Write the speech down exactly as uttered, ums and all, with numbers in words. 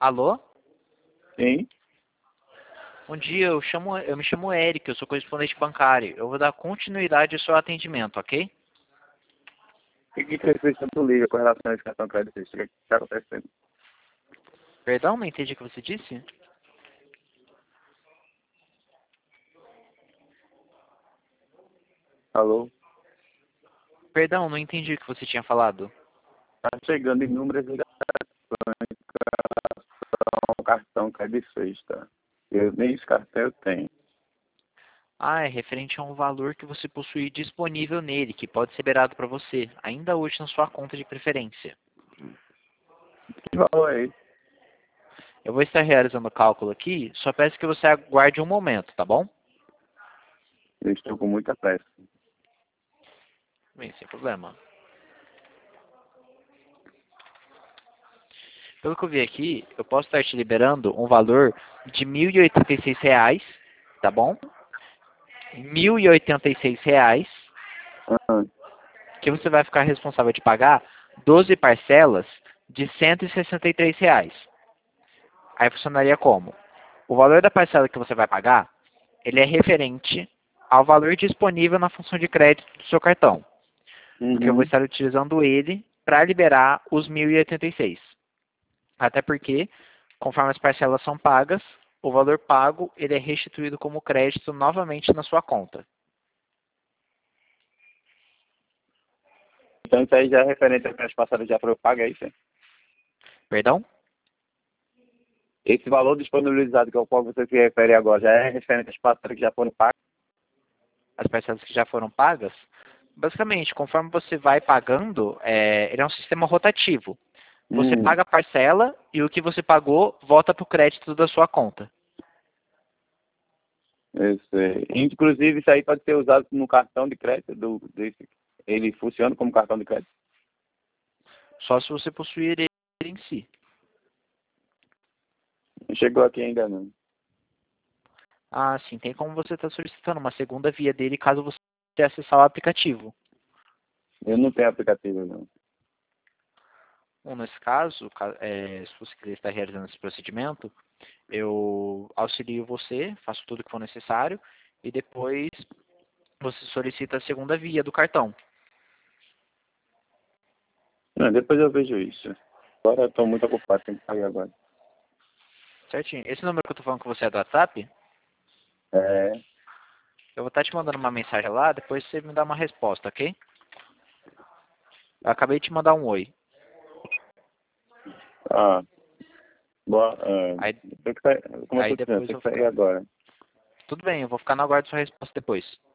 Alô? Sim. Bom dia, eu, chamo, eu me chamo Eric, eu sou correspondente bancário. Eu vou dar continuidade ao seu atendimento, ok? O que que precisa tanto liga com relação a esse cartão crédito? O que está acontecendo? Perdão, não entendi o que você disse? Alô? Perdão, não entendi o que você tinha falado. Está chegando inúmeras ligações com o cartão crédito sexta. Eu, nem esse cartão eu tenho. Ah, é referente a um valor que você possui disponível nele, que pode ser liberado para você, ainda hoje na sua conta de preferência. Que valor é esse? Eu vou estar realizando o cálculo aqui, só peço que você aguarde um momento, tá bom? Eu estou com muita pressa. Bem, sem problema. Pelo que eu vi aqui, eu posso estar te liberando um valor de mil e oitenta e seis reais, tá bom? mil e oitenta e seis reais, Ah, que você vai ficar responsável de pagar doze parcelas de cento e sessenta e três reais. Aí funcionaria como? O valor da parcela que você vai pagar, ele é referente ao valor disponível na função de crédito do seu cartão. Porque eu vou uhum. estar utilizando ele para liberar os mil e oitenta e seis. Até porque, conforme as parcelas são pagas, o valor pago ele é restituído como crédito novamente na sua conta. Então isso aí já é referente às passadas já foram pagas, é isso? Perdão? Esse valor disponibilizado que é o qual você se refere agora já é referente às passadas que já foram pagas? As parcelas que já foram pagas? Basicamente, conforme você vai pagando, é, ele é um sistema rotativo. Você Hum, paga a parcela e o que você pagou volta para o crédito da sua conta. eu sei. Inclusive isso aí pode ser usado no cartão de crédito do, desse. Ele funciona como cartão de crédito? Só se você possuir ele em si. Não chegou aqui ainda não. Ah, sim, tem como você estar solicitando uma segunda via dele caso você acessar o aplicativo. Eu não tenho aplicativo não. Bom, nesse caso, ca- é, se você quiser estar realizando esse procedimento, eu auxilio você, faço tudo o que for necessário e depois você solicita a segunda via do cartão. Não, depois eu vejo isso. Agora eu estou muito ocupado, tenho que sair agora. Certinho? Esse número que eu estou falando com você é do WhatsApp? É. Eu vou estar te mandando uma mensagem lá, depois você me dá uma resposta, ok? Eu acabei de te mandar um oi. Ah, boa. É, Aí, eu tenho que sair, como eu aí estou dizendo, eu depois tenho eu que sair ficar. agora. Tudo bem, eu vou ficar no aguardo da sua resposta depois.